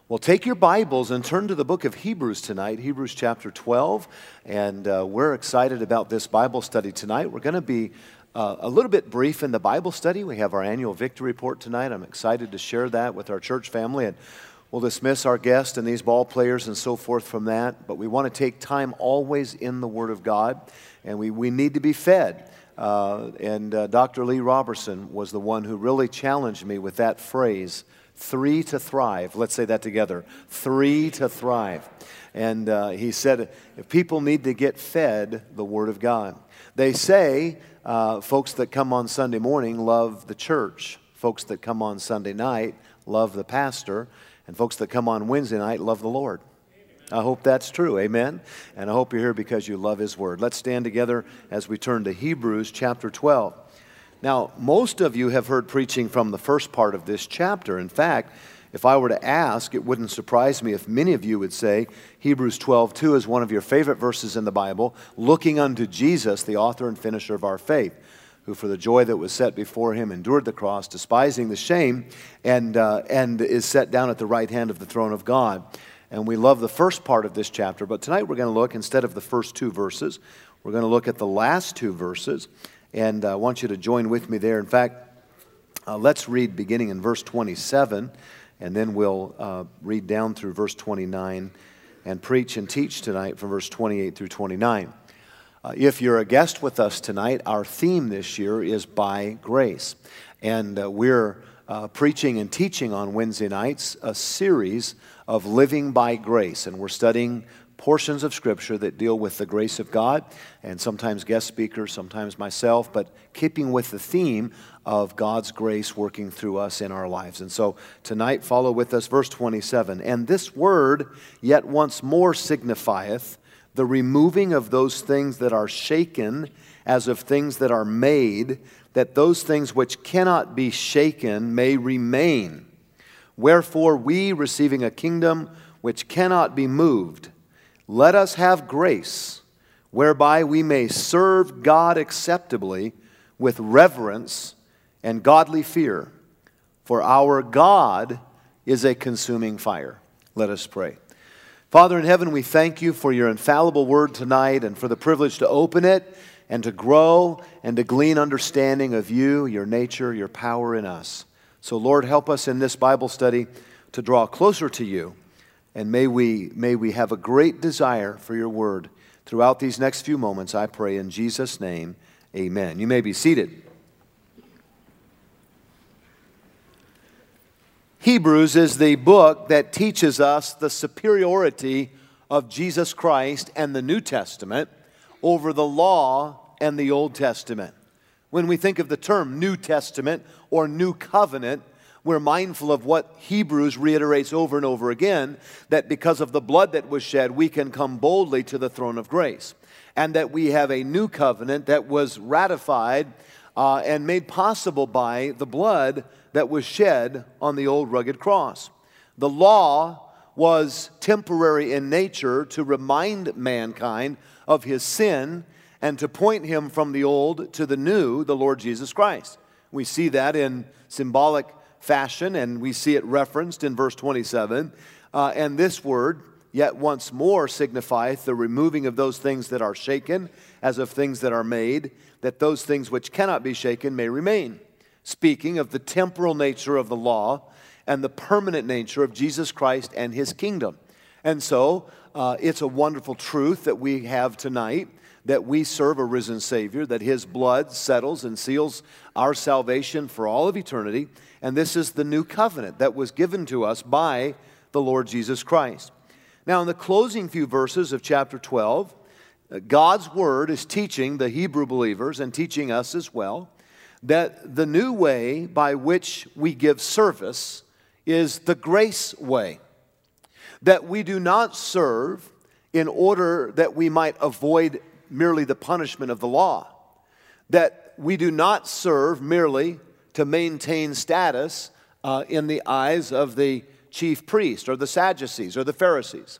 Well, take your Bibles and turn to the book of Hebrews tonight, Hebrews chapter 12, and we're excited about this Bible study tonight. We're going to be a little bit brief in the Bible study. We have our annual victory report tonight. I'm excited to share that with our church family, and we'll dismiss our guests and these ball players and so forth from that, but we want to take time always in the Word of God, and we need to be fed. Dr. Lee Robertson was the one who really challenged me with that phrase, 3 to thrive. Let's say that together. 3 to thrive. And he said, if people need to get fed the Word of God. They say folks that come on Sunday morning love the church. Folks that come on Sunday night love the pastor. And folks that come on Wednesday night love the Lord. I hope that's true. Amen. And I hope you're here because you love His Word. Let's stand together as we turn to Hebrews chapter 12. Now, most of you have heard preaching from the first part of this chapter. In fact, if I were to ask, it wouldn't surprise me if many of you would say Hebrews 12:2 is one of your favorite verses in the Bible, looking unto Jesus, the author and finisher of our faith, who for the joy that was set before Him endured the cross, despising the shame, and is set down at the right hand of the throne of God. And we love the first part of this chapter, but tonight we're going to look, instead of the first two verses, we're going to look at the last two verses. And I want you to join with me there. In fact, let's read beginning in verse 27, and then we'll read down through verse 29 and preach and teach tonight from verse 28 through 29. If you're a guest with us tonight, our theme this year is By Grace. And we're preaching and teaching on Wednesday nights a series of Living by Grace. And we're studying portions of Scripture that deal with the grace of God, and sometimes guest speakers, sometimes myself, but keeping with the theme of God's grace working through us in our lives. And so tonight, follow with us, verse 27. And this word yet once more signifieth the removing of those things that are shaken, as of things that are made, that those things which cannot be shaken may remain. Wherefore we, receiving a kingdom which cannot be moved, let us have grace, whereby we may serve God acceptably with reverence and godly fear. For our God is a consuming fire. Let us pray. Father in heaven, we thank You for Your infallible word tonight and for the privilege to open it and to grow and to glean understanding of You, Your nature, Your power in us. So Lord, help us in this Bible study to draw closer to You. And may we have a great desire for Your word throughout these next few moments, I pray in Jesus' name, amen. You may be seated. Hebrews is the book that teaches us the superiority of Jesus Christ and the New Testament over the law and the Old Testament. When we think of the term New Testament or New Covenant, we're mindful of what Hebrews reiterates over and over again, that because of the blood that was shed, we can come boldly to the throne of grace. And that we have a new covenant that was ratified and made possible by the blood that was shed on the old rugged cross. The law was temporary in nature to remind mankind of his sin and to point him from the old to the new, the Lord Jesus Christ. We see that in symbolic fashion, and we see it referenced in verse 27. And this word, yet once more, signifieth the removing of those things that are shaken, as of things that are made, that those things which cannot be shaken may remain. Speaking of the temporal nature of the law and the permanent nature of Jesus Christ and His kingdom. And so, it's a wonderful truth that we have tonight, that we serve a risen Savior, that His blood settles and seals our salvation for all of eternity. And this is the new covenant that was given to us by the Lord Jesus Christ. Now, in the closing few verses of chapter 12, God's Word is teaching the Hebrew believers and teaching us as well that the new way by which we give service is the grace way. That we do not serve in order that we might avoid merely the punishment of the law. That we do not serve merely to maintain status in the eyes of the chief priest or the Sadducees or the Pharisees.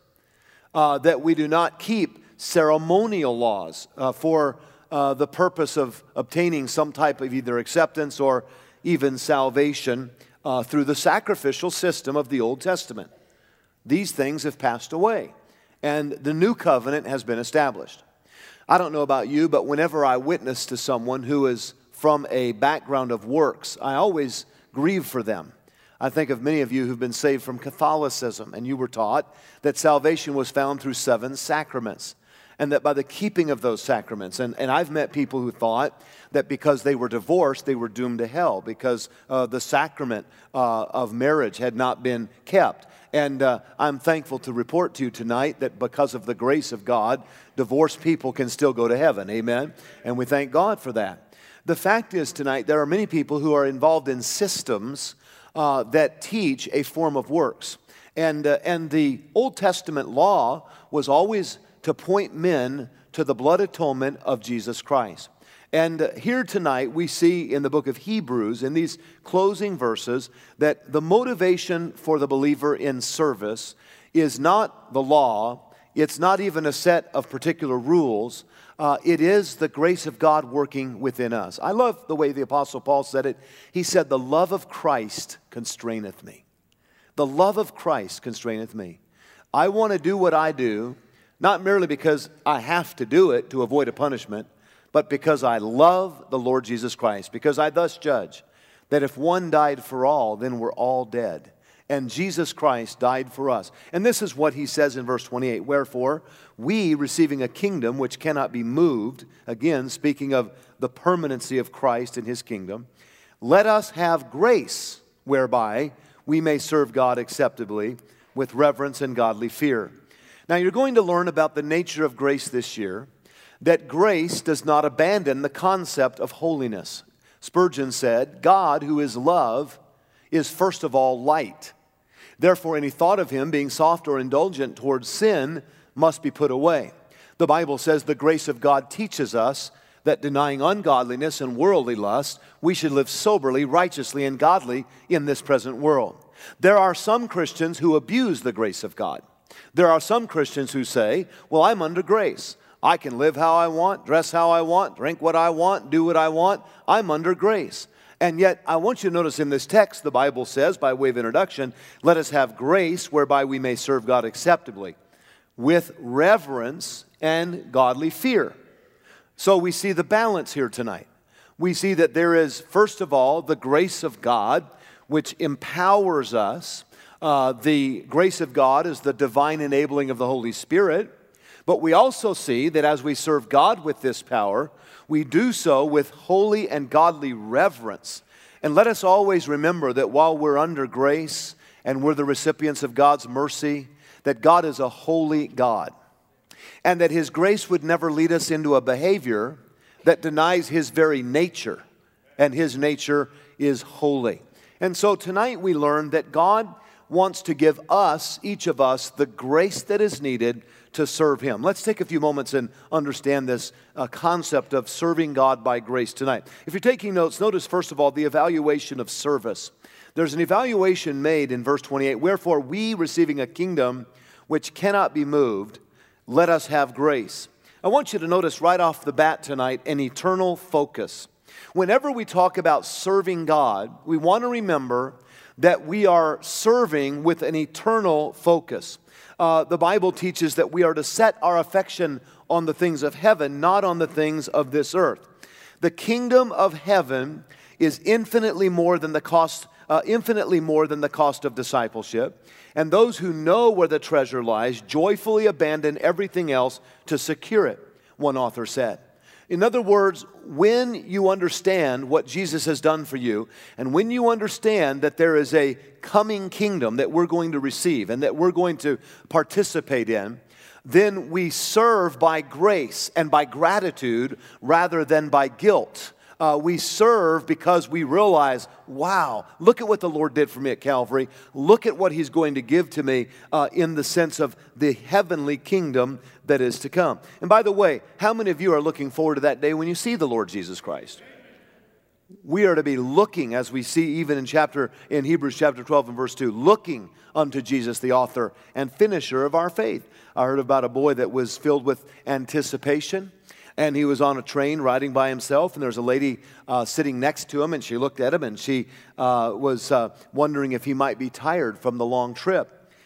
That we do not keep ceremonial laws for the purpose of obtaining some type of either acceptance or even salvation through the sacrificial system of the Old Testament. These things have passed away, and the new covenant has been established. I don't know about you, but whenever I witness to someone who is from a background of works, I always grieve for them. I think of many of you who've been saved from Catholicism, and you were taught that salvation was found through 7 sacraments, and that by the keeping of those sacraments, and I've met people who thought that because they were divorced, they were doomed to hell because the sacrament of marriage had not been kept. And I'm thankful to report to you tonight that because of the grace of God, divorced people can still go to heaven. Amen? And we thank God for that. The fact is tonight, there are many people who are involved in systems that teach a form of works. And the Old Testament law was always to point men to the blood atonement of Jesus Christ. And here tonight we see in the book of Hebrews, in these closing verses, that the motivation for the believer in service is not the law, it's not even a set of particular rules, it is the grace of God working within us. I love the way the Apostle Paul said it. He said, "The love of Christ constraineth me." The love of Christ constraineth me. I want to do what I do, not merely because I have to do it to avoid a punishment, but because I love the Lord Jesus Christ, because I thus judge that if one died for all, then we're all dead. And Jesus Christ died for us. And this is what he says in verse 28. "Wherefore, we, receiving a kingdom which cannot be moved," again, speaking of the permanency of Christ and his kingdom, "let us have grace whereby we may serve God acceptably with reverence and godly fear." Now, you're going to learn about the nature of grace this year, that grace does not abandon the concept of holiness. Spurgeon said, "God, who is love, is first of all light. Therefore, any thought of him being soft or indulgent towards sin must be put away." The Bible says the grace of God teaches us that denying ungodliness and worldly lust, we should live soberly, righteously, and godly in this present world. There are some Christians who abuse the grace of God. There are some Christians who say, "Well, I'm under grace. I can live how I want, dress how I want, drink what I want, do what I want. I'm under grace." And yet, I want you to notice in this text, the Bible says, by way of introduction, "Let us have grace whereby we may serve God acceptably, with reverence and godly fear." So we see the balance here tonight. We see that there is, first of all, the grace of God, which empowers us. The grace of God is the divine enabling of the Holy Spirit. But we also see that as we serve God with this power, we do so with holy and godly reverence. And let us always remember that while we're under grace and we're the recipients of God's mercy, that God is a holy God. And that His grace would never lead us into a behavior that denies His very nature. And His nature is holy. And so tonight we learn that God wants to give us, each of us, the grace that is needed to serve Him. Let's take a few moments and understand this concept of serving God by grace tonight. If you're taking notes, notice first of all the evaluation of service. There's an evaluation made in verse 28. "Wherefore we, receiving a kingdom which cannot be moved, let us have grace." I want you to notice right off the bat tonight an eternal focus. Whenever we talk about serving God, we want to remember that we are serving with an eternal focus. The Bible teaches that we are to set our affection on the things of heaven, not on the things of this earth. The kingdom of heaven is infinitely more than the cost of discipleship. And those who know where the treasure lies joyfully abandon everything else to secure it, one author said. In other words, when you understand what Jesus has done for you, and when you understand that there is a coming kingdom that we're going to receive and that we're going to participate in, then we serve by grace and by gratitude rather than by guilt. We serve because we realize, wow, look at what the Lord did for me at Calvary. Look at what He's going to give to me in the sense of the heavenly kingdom that is to come. And by the way, how many of you are looking forward to that day when you see the Lord Jesus Christ? We are to be looking, as we see even in Hebrews chapter 12 and verse 2, looking unto Jesus, the author and finisher of our faith. I heard about a boy that was filled with anticipation. And he was on a train riding by himself, and there was a lady sitting next to him, and she looked at him, and she was wondering if he might be tired from the long trip.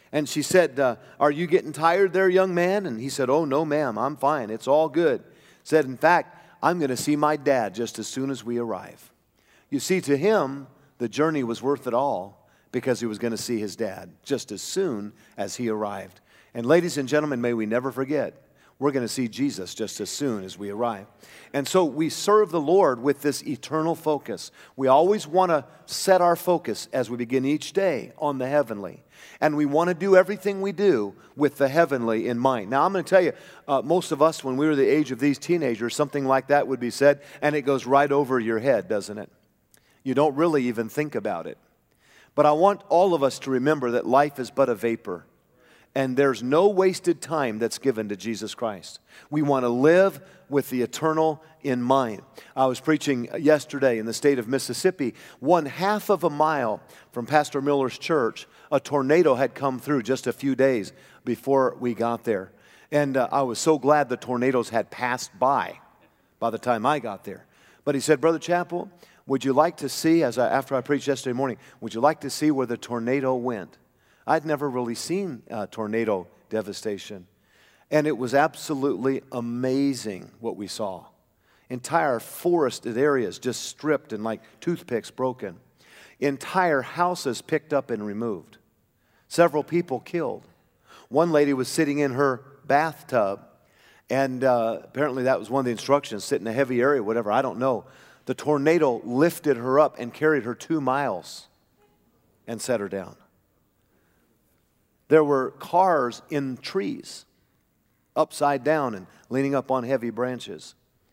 And she said, are you getting tired there, young man? And he said, oh, no, ma'am, I'm fine. It's all good. Said, in fact, I'm going to see my dad just as soon as we arrive. You see, to him, the journey was worth it all because he was going to see his dad just as soon as he arrived. And ladies and gentlemen, may we never forget, we're going to see Jesus just as soon as we arrive. And so we serve the Lord with this eternal focus. We always want to set our focus as we begin each day on the heavenly. And we want to do everything we do with the heavenly in mind. Now, I'm going to tell you, most of us, when we were the age of these teenagers, something like that would be said, and it goes right over your head, doesn't it? You don't really even think about it. But I want all of us to remember that life is but a vapor. And there's no wasted time that's given to Jesus Christ. We want to live with the eternal in mind. I was preaching yesterday in the state of Mississippi. 1/2 of a mile from Pastor Miller's church, a tornado had come through just a few days before we got there. And I was so glad the tornadoes had passed by the time I got there. But he said, Brother Chappell, would you like to see, after I preached yesterday morning, would you like to see where the tornado went? I'd never really seen tornado devastation. And it was absolutely amazing what we saw. Entire forested areas just stripped and like toothpicks broken. Entire houses picked up and removed. Several people killed. One lady was sitting in her bathtub, and apparently that was one of the instructions, sit in a heavy area, whatever, I don't know. The tornado lifted her up and carried her 2 miles and set her down. There were cars in trees, upside down and leaning up on heavy branches.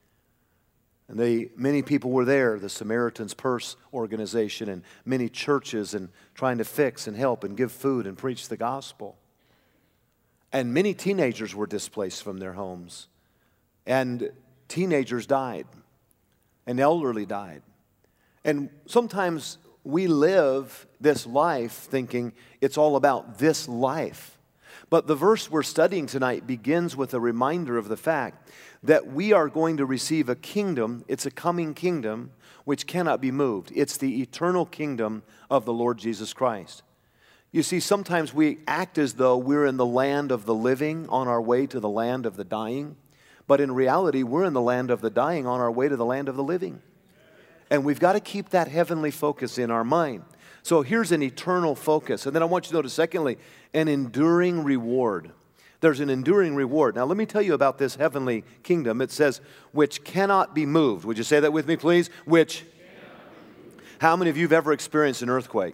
And many people were there, the Samaritan's Purse organization and many churches, and trying to fix and help and give food and preach the gospel. And many teenagers were displaced from their homes. And teenagers died. And elderly died. And sometimes we live this life thinking it's all about this life. But the verse we're studying tonight begins with a reminder of the fact that we are going to receive a kingdom. It's a coming kingdom which cannot be moved. It's the eternal kingdom of the Lord Jesus Christ. You see, sometimes we act as though we're in the land of the living on our way to the land of the dying. But in reality, we're in the land of the dying on our way to the land of the living. And we've got to keep that heavenly focus in our mind. So here's an eternal focus. And then I want you to notice, secondly, an enduring reward. There's an enduring reward. Now, let me tell you about this heavenly kingdom. It says, which cannot be moved. Would you say that with me, please? How many of you have ever experienced an earthquake?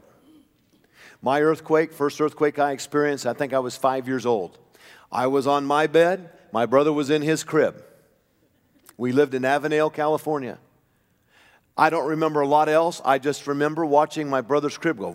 My earthquake, first earthquake I experienced, I think I was 5 years old. I was on my bed. My brother was in his crib. We lived in Avenel, California. I don't remember a lot else. I just remember watching my brother's crib go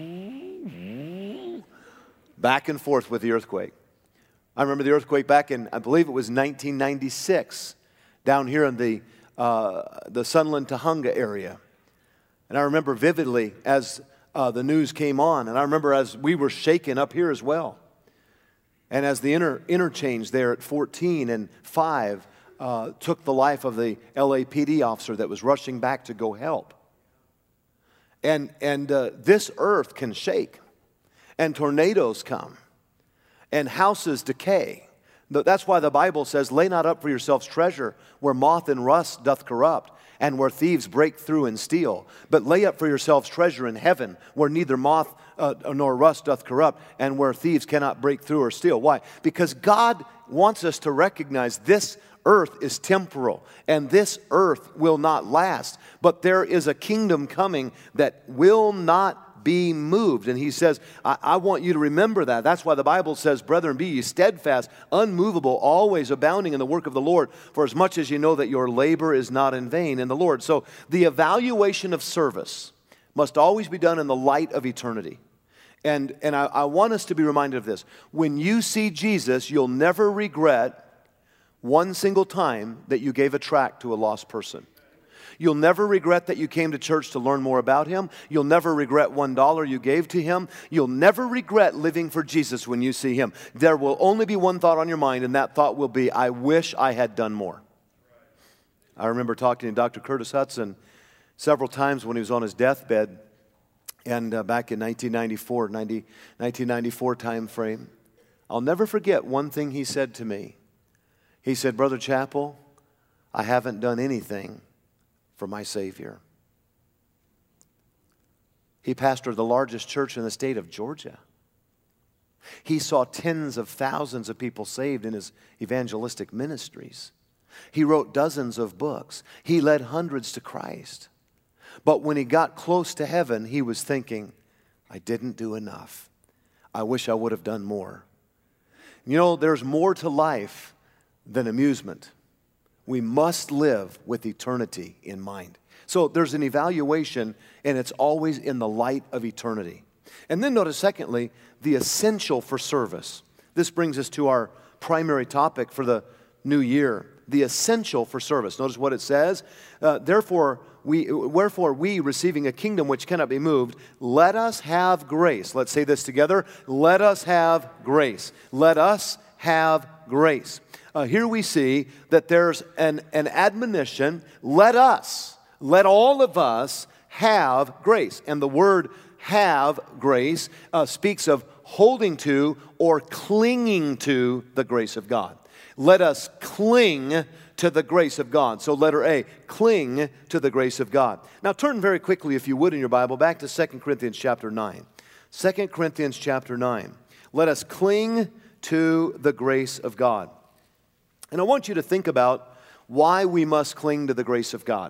back and forth with the earthquake. I remember the earthquake back in, I believe it was 1996, down here in the Sunland, Tujunga area. And I remember vividly as the news came on, and I remember as we were shaken up here as well. And as the interchange there at 14 and 5 took the life of the LAPD officer that was rushing back to go help. And this earth can shake. And tornadoes come. And houses decay. That's why the Bible says, lay not up for yourselves treasure where moth and rust doth corrupt, and where thieves break through and steal. But lay up for yourselves treasure in heaven, where neither moth nor rust doth corrupt, and where thieves cannot break through or steal. Why? Because God wants us to recognize this earth is temporal, and this earth will not last. But there is a kingdom coming that will not be moved. And he says, I want you to remember that. That's why the Bible says, brethren, be ye steadfast, unmovable, always abounding in the work of the Lord, for as much as you know that your labor is not in vain in the Lord. So the evaluation of service must always be done in the light of eternity. And I want us to be reminded of this. When you see Jesus, you'll never regret one single time that you gave a tract to a lost person. You'll never regret that you came to church to learn more about Him. You'll never regret $1 you gave to Him. You'll never regret living for Jesus when you see Him. There will only be one thought on your mind, and that thought will be, I wish I had done more. I remember talking to Dr. Curtis Hudson several times when he was on his deathbed, And back in 1994 time frame, I'll never forget one thing he said to me. He said, "Brother Chappell, I haven't done anything for my Savior." He pastored the largest church in the state of Georgia. He saw tens of thousands of people saved in his evangelistic ministries. He wrote dozens of books. He led hundreds to Christ. But when he got close to heaven, he was thinking, I didn't do enough. I wish I would have done more. You know, there's more to life than amusement. We must live with eternity in mind. So there's an evaluation, and it's always in the light of eternity. And then notice, secondly, the essential for service. This brings us to our primary topic for the new year, the essential for service. Notice what it says. Wherefore we, receiving a kingdom which cannot be moved, let us have grace. Let's say this together. Let us have grace. Let us have grace. Here we see that there's an admonition. Let all of us have grace. And the word have grace speaks of holding to or clinging to the grace of God. Let us cling to the grace of God. So letter A, cling to the grace of God. Now turn very quickly, if you would, in your Bible, back to 2 Corinthians chapter 9. 2 Corinthians chapter 9. Let us cling to the grace of God. And I want you to think about why we must cling to the grace of God.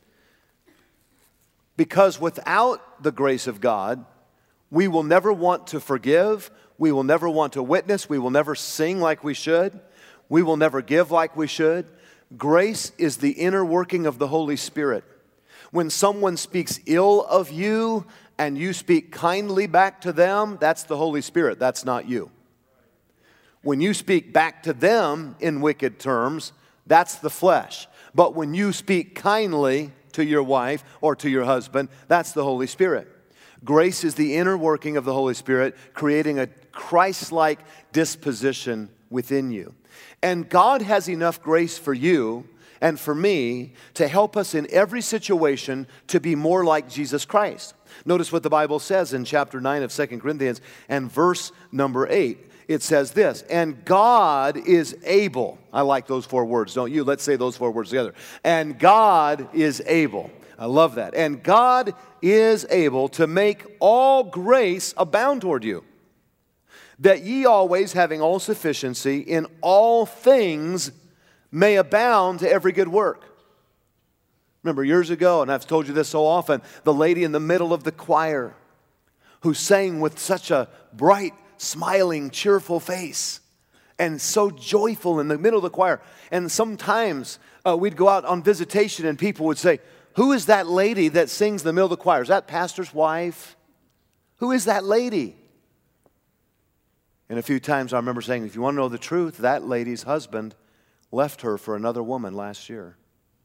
Because without the grace of God, we will never want to forgive, we will never want to witness, we will never sing like we should, we will never give like we should. Grace is the inner working of the Holy Spirit. When someone speaks ill of you and you speak kindly back to them, that's the Holy Spirit, that's not you. When you speak back to them in wicked terms, that's the flesh. But when you speak kindly to your wife or to your husband, that's the Holy Spirit. Grace is the inner working of the Holy Spirit, creating a Christ-like disposition within you. And God has enough grace for you and for me to help us in every situation to be more like Jesus Christ. Notice what the Bible says in chapter 9 of 2 Corinthians and verse number 8. It says this, and God is able. I like those four words, don't you? Let's say those four words together. And God is able. I love that. And God is able to make all grace abound toward you, that ye always, having all sufficiency in all things, may abound to every good work. Remember years ago, and I've told you this so often, the lady in the middle of the choir who sang with such a bright, smiling, cheerful face and so joyful in the middle of the choir. And sometimes we'd go out on visitation and people would say, who is that lady that sings in the middle of the choir? Is that pastor's wife? Who is that lady? And a few times I remember saying, if you want to know the truth, that lady's husband left her for another woman last year.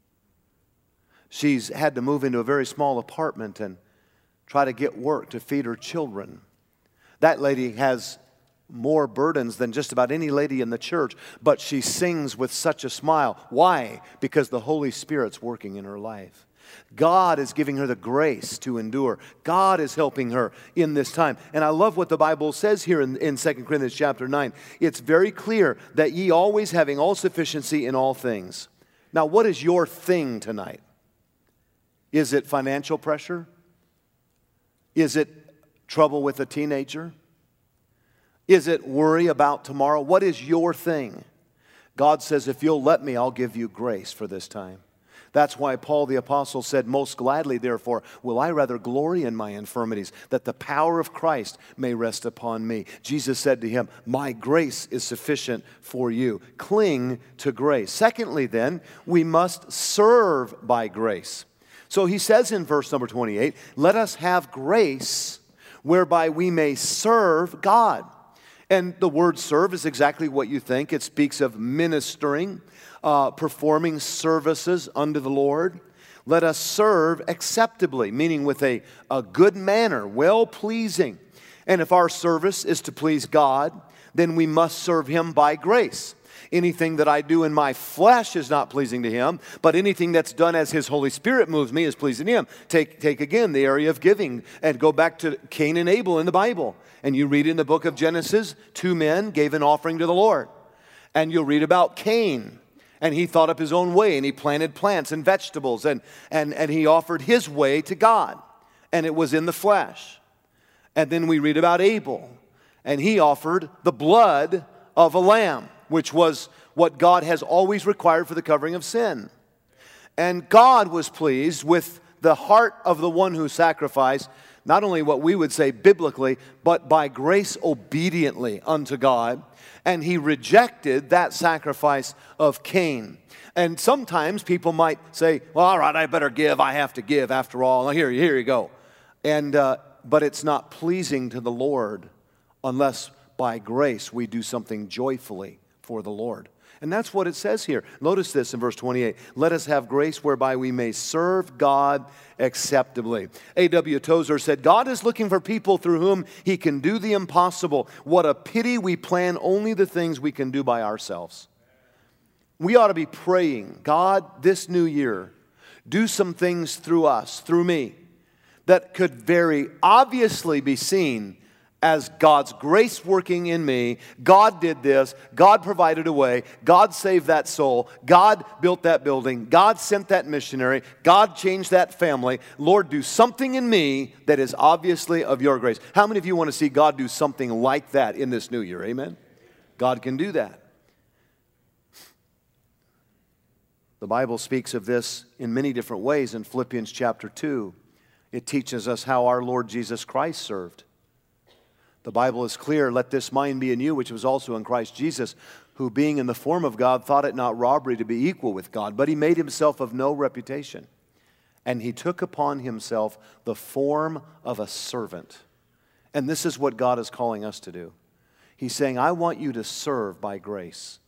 She's had to move into a very small apartment and try to get work to feed her children. That lady has more burdens than just about any lady in the church, but she sings with such a smile. Why? Because the Holy Spirit's working in her life. God is giving her the grace to endure. God is helping her in this time. And I love what the Bible says here in 2 Corinthians chapter 9. It's very clear that ye always having all sufficiency in all things. Now, what is your thing tonight? Is it financial pressure? Is it trouble with a teenager? Is it worry about tomorrow? What is your thing? God says, if you'll let me, I'll give you grace for this time. That's why Paul the Apostle said, most gladly, therefore, will I rather glory in my infirmities, that the power of Christ may rest upon me. Jesus said to him, my grace is sufficient for you. Cling to grace. Secondly, then, we must serve by grace. So he says in verse number 28, let us have grace whereby we may serve God. And the word serve is exactly what you think. It speaks of ministering, performing services unto the Lord. Let us serve acceptably, meaning with a good manner, well-pleasing. And if our service is to please God, then we must serve Him by grace. Anything that I do in my flesh is not pleasing to him, but anything that's done as his Holy Spirit moves me is pleasing to him. Take again the area of giving and go back to Cain and Abel in the Bible. And you read in the book of Genesis, 2 men gave an offering to the Lord. And you'll read about Cain. And he thought up his own way, and he planted plants and vegetables, and he offered his way to God. And it was in the flesh. And then we read about Abel, and he offered the blood of a lamb, which was what God has always required for the covering of sin. And God was pleased with the heart of the one who sacrificed, not only what we would say biblically, but by grace obediently unto God. And he rejected that sacrifice of Cain. And sometimes people might say, well, all right, I better give. I have to give after all. Here you go. But it's not pleasing to the Lord unless by grace we do something joyfully for the Lord. And that's what it says here. Notice this in verse 28. Let us have grace whereby we may serve God acceptably. A.W. Tozer said, God is looking for people through whom he can do the impossible. What a pity we plan only the things we can do by ourselves. We ought to be praying, God, this new year, do some things through us, through me, that could very obviously be seen as God's grace working in me. God did this. God provided a way. God saved that soul. God built that building. God sent that missionary. God changed that family. Lord, do something in me that is obviously of your grace. How many of you want to see God do something like that in this new year? Amen? God can do that. The Bible speaks of this in many different ways in Philippians chapter 2. It teaches us how our Lord Jesus Christ served. The Bible is clear, let this mind be in you, which was also in Christ Jesus, who being in the form of God, thought it not robbery to be equal with God, but he made himself of no reputation. And he took upon himself the form of a servant. And this is what God is calling us to do. He's saying, I want you to serve by grace.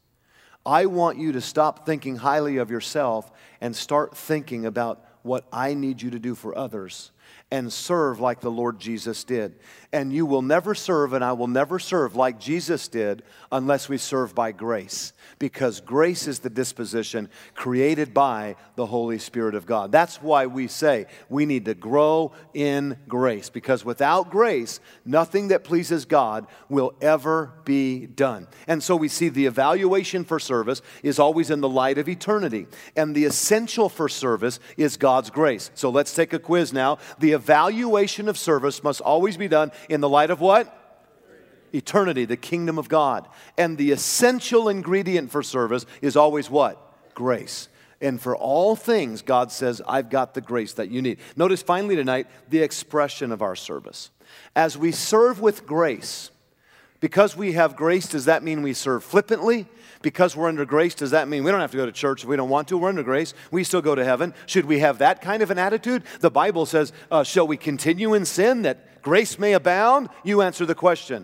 I want you to stop thinking highly of yourself and start thinking about what I need you to do for others. And serve like the Lord Jesus did. And you will never serve, and I will never serve like Jesus did unless we serve by grace. Because grace is the disposition created by the Holy Spirit of God. That's why we say we need to grow in grace. Because without grace, nothing that pleases God will ever be done. And so we see the evaluation for service is always in the light of eternity. And the essential for service is God's grace. So let's take a quiz now. The evaluation of service must always be done in the light of what? Eternity, the kingdom of God. And the essential ingredient for service is always what? Grace. And for all things, God says, I've got the grace that you need. Notice finally tonight, the expression of our service. As we serve with grace, because we have grace, does that mean we serve flippantly? Because we're under grace, does that mean we don't have to go to church if we don't want to? We're under grace. We still go to heaven. Should we have that kind of an attitude? The Bible says, shall we continue in sin that grace may abound? You answer the question.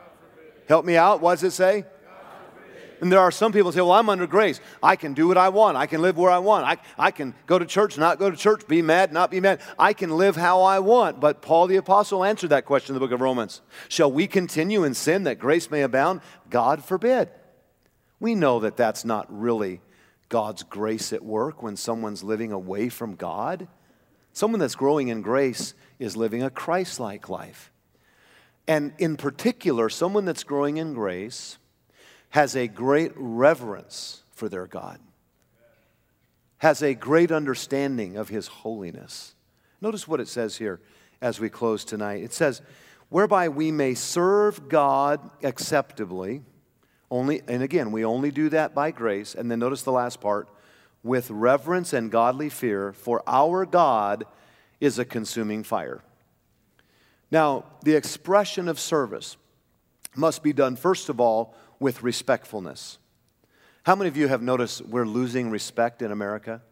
Help me out. What does it say? And there are some people who say, well, I'm under grace. I can do what I want. I can live where I want. I can go to church, not go to church, be mad, not be mad. I can live how I want. But Paul the Apostle answered that question in the book of Romans. Shall we continue in sin that grace may abound? God forbid. We know that that's not really God's grace at work when someone's living away from God. Someone that's growing in grace is living a Christ-like life. And in particular, someone that's growing in grace has a great reverence for their God, has a great understanding of His holiness. Notice what it says here as we close tonight. It says, whereby we may serve God acceptably. And again, we only do that by grace. And then notice the last part, with reverence and godly fear, for our God is a consuming fire. Now, the expression of service must be done, first of all, with respectfulness. How many of you have noticed we're losing respect in America?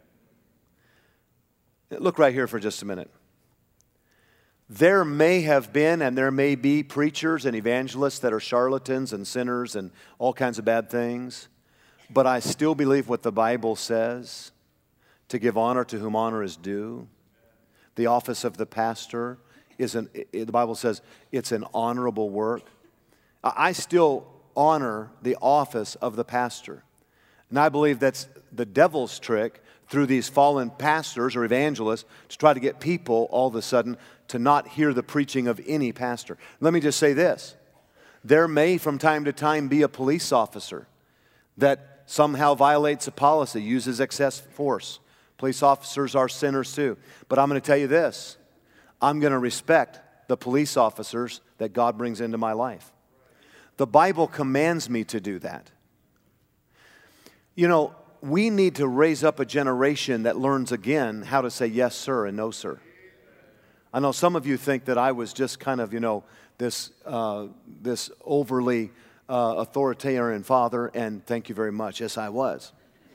Look right here for just a minute. There may have been and there may be preachers and evangelists that are charlatans and sinners and all kinds of bad things, but I still believe what the Bible says, to give honor to whom honor is due. The office of the pastor the Bible says it's an honorable work. I still honor the office of the pastor. And I believe that's the devil's trick through these fallen pastors or evangelists to try to get people all of a sudden to not hear the preaching of any pastor. Let me just say this. There may from time to time be a police officer that somehow violates a policy, uses excess force. Police officers are sinners too. But I'm going to tell you this. I'm going to respect the police officers that God brings into my life. The Bible commands me to do that. You know, we need to raise up a generation that learns again how to say yes, sir, and no, sir. I know some of you think that I was just kind of, this overly authoritarian father, and thank you very much. Yes, I was.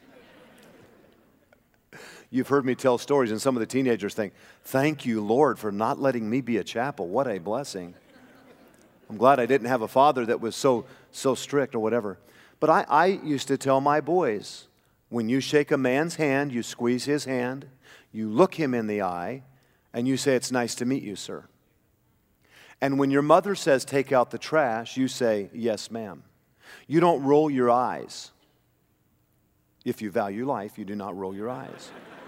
You've heard me tell stories, and some of the teenagers think, thank you, Lord, for not letting me be a chapel. What a blessing. I'm glad I didn't have a father that was so strict or whatever. But I used to tell my boys, when you shake a man's hand, you squeeze his hand, you look him in the eye, and you say, it's nice to meet you, sir. And when your mother says, take out the trash, you say, yes, ma'am. You don't roll your eyes. If you value life, you do not roll your eyes.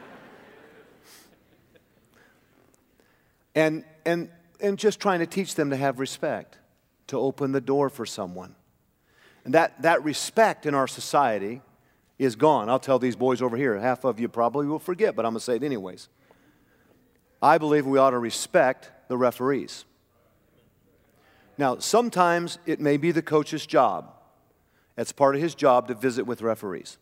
And just trying to teach them to have respect, to open the door for someone. And that respect in our society is gone. I'll tell these boys over here, half of you probably will forget, but I'm going to say it anyways. I believe we ought to respect the referees. Now, sometimes it may be the coach's job. It's part of his job to visit with referees.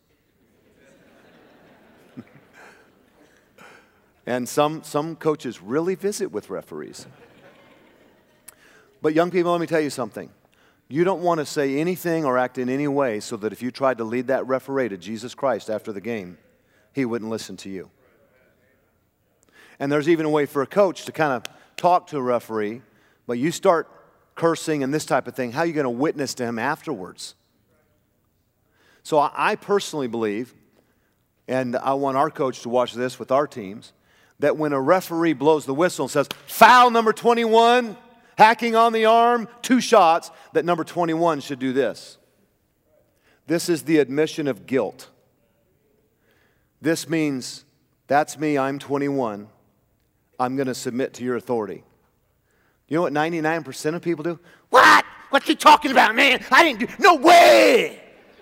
And some coaches really visit with referees. But young people, let me tell you something. You don't want to say anything or act in any way so that if you tried to lead that referee to Jesus Christ after the game, he wouldn't listen to you. And there's even a way for a coach to kind of talk to a referee, but you start cursing and this type of thing, how are you going to witness to him afterwards? So I personally believe, and I want our coach to watch this with our teams, that when a referee blows the whistle and says, foul number 21, hacking on the arm, 2 shots, that number 21 should do this. This is the admission of guilt. This means, that's me, I'm 21. I'm going to submit to your authority. You know what 99% of people do? What? What's he talking about, man? I didn't do, no way!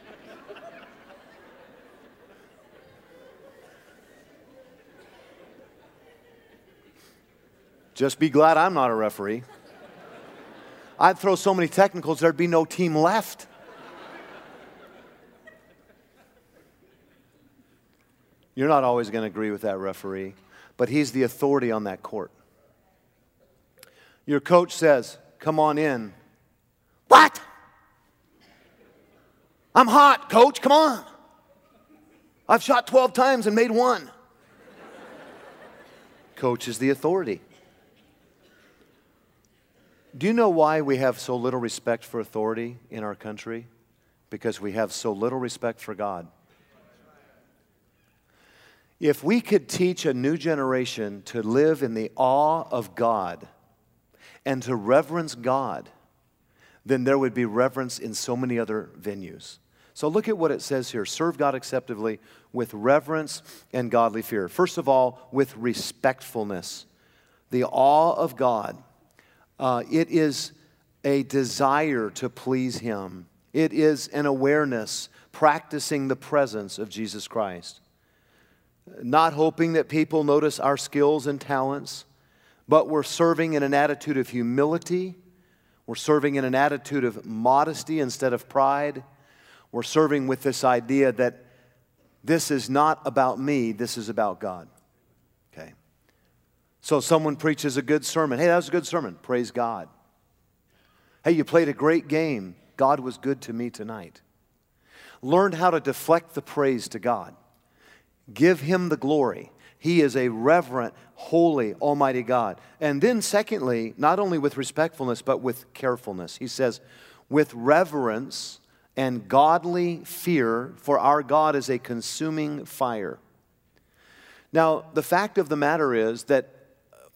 Just be glad I'm not a referee. I'd throw so many technicals, there'd be no team left. You're not always going to agree with that referee, but he's the authority on that court. Your coach says, come on in. What? I'm hot, coach, come on. I've shot 12 times and made 1. Coach is the authority. Do you know why we have so little respect for authority in our country? Because we have so little respect for God. If we could teach a new generation to live in the awe of God and to reverence God, then there would be reverence in so many other venues. So look at what it says here. Serve God acceptably with reverence and godly fear. First of all, with respectfulness. The awe of God. It is a desire to please Him. It is an awareness, practicing the presence of Jesus Christ. Not hoping that people notice our skills and talents, but we're serving in an attitude of humility. We're serving in an attitude of modesty instead of pride. We're serving with this idea that this is not about me, this is about God. Okay. So someone preaches a good sermon. Hey, that was a good sermon. Praise God. Hey, you played a great game. God was good to me tonight. Learn how to deflect the praise to God. Give Him the glory. He is a reverent, holy, almighty God. And then secondly, not only with respectfulness, but with carefulness. He says, with reverence and godly fear, for our God is a consuming fire. Now, the fact of the matter is that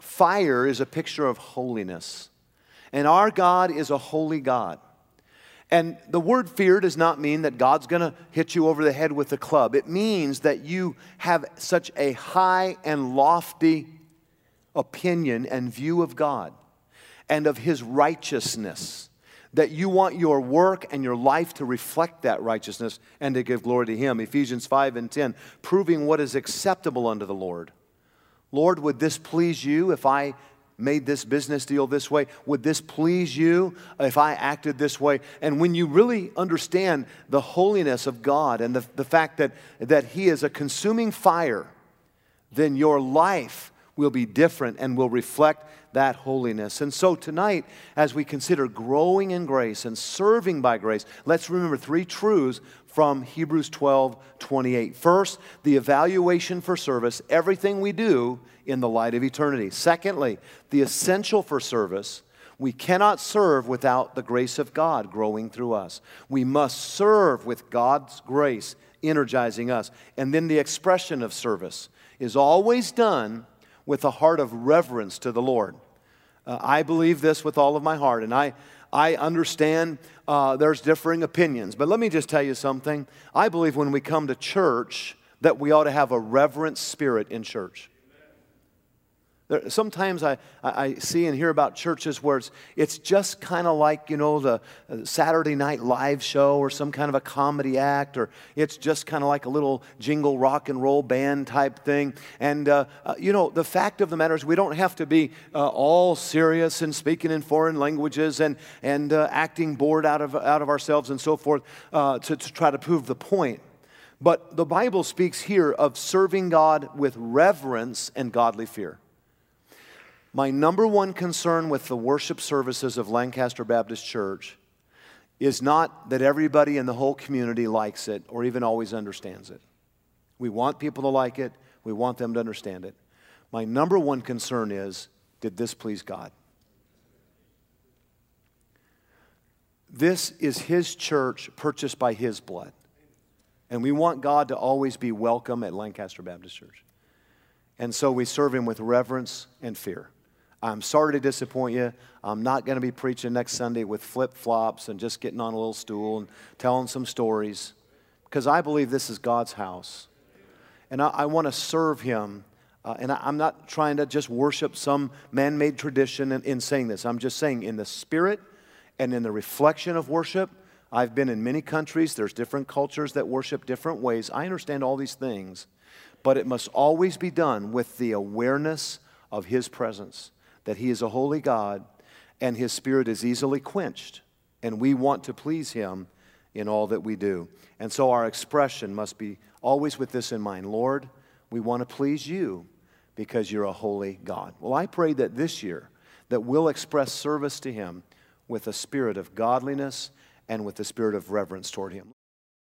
fire is a picture of holiness. And our God is a holy God. And the word fear does not mean that God's going to hit you over the head with a club. It means that you have such a high and lofty opinion and view of God and of His righteousness, that you want your work and your life to reflect that righteousness and to give glory to Him. Ephesians 5:10, proving what is acceptable unto the Lord. Lord, would this please you if I made this business deal this way? Would this please you if I acted this way? And when you really understand the holiness of God and the fact that He is a consuming fire, then your life will be different and will reflect that holiness. And so tonight, as we consider growing in grace and serving by grace, let's remember three truths from Hebrews 12:28. First, the evaluation for service, everything we do in the light of eternity. Secondly, the essential for service. We cannot serve without the grace of God growing through us. We must serve with God's grace energizing us. And then the expression of service is always done with a heart of reverence to the Lord. I believe this with all of my heart, and I understand there's differing opinions. But let me just tell you something. I believe when we come to church that we ought to have a reverent spirit in church. Sometimes I see and hear about churches where it's just kind of like, the Saturday Night Live show or some kind of a comedy act, or it's just kind of like a little jingle rock and roll band type thing. And, the fact of the matter is we don't have to be all serious and speaking in foreign languages and acting bored out of ourselves and so forth to try to prove the point. But the Bible speaks here of serving God with reverence and godly fear. My number one concern with the worship services of Lancaster Baptist Church is not that everybody in the whole community likes it or even always understands it. We want people to like it. We want them to understand it. My number one concern is, did this please God? This is His church purchased by His blood. And we want God to always be welcome at Lancaster Baptist Church. And so we serve Him with reverence and fear. I'm sorry to disappoint you. I'm not going to be preaching next Sunday with flip-flops and just getting on a little stool and telling some stories, because I believe this is God's house. And I want to serve Him. And I'm not trying to just worship some man-made tradition in saying this. I'm just saying in the spirit and in the reflection of worship. I've been in many countries. There's different cultures that worship different ways. I understand all these things. But it must always be done with the awareness of His presence, that He is a holy God and His Spirit is easily quenched. And we want to please Him in all that we do. And so our expression must be always with this in mind. Lord, we want to please You because You're a holy God. Well, I pray that this year that we'll express service to Him with a spirit of godliness and with the spirit of reverence toward Him.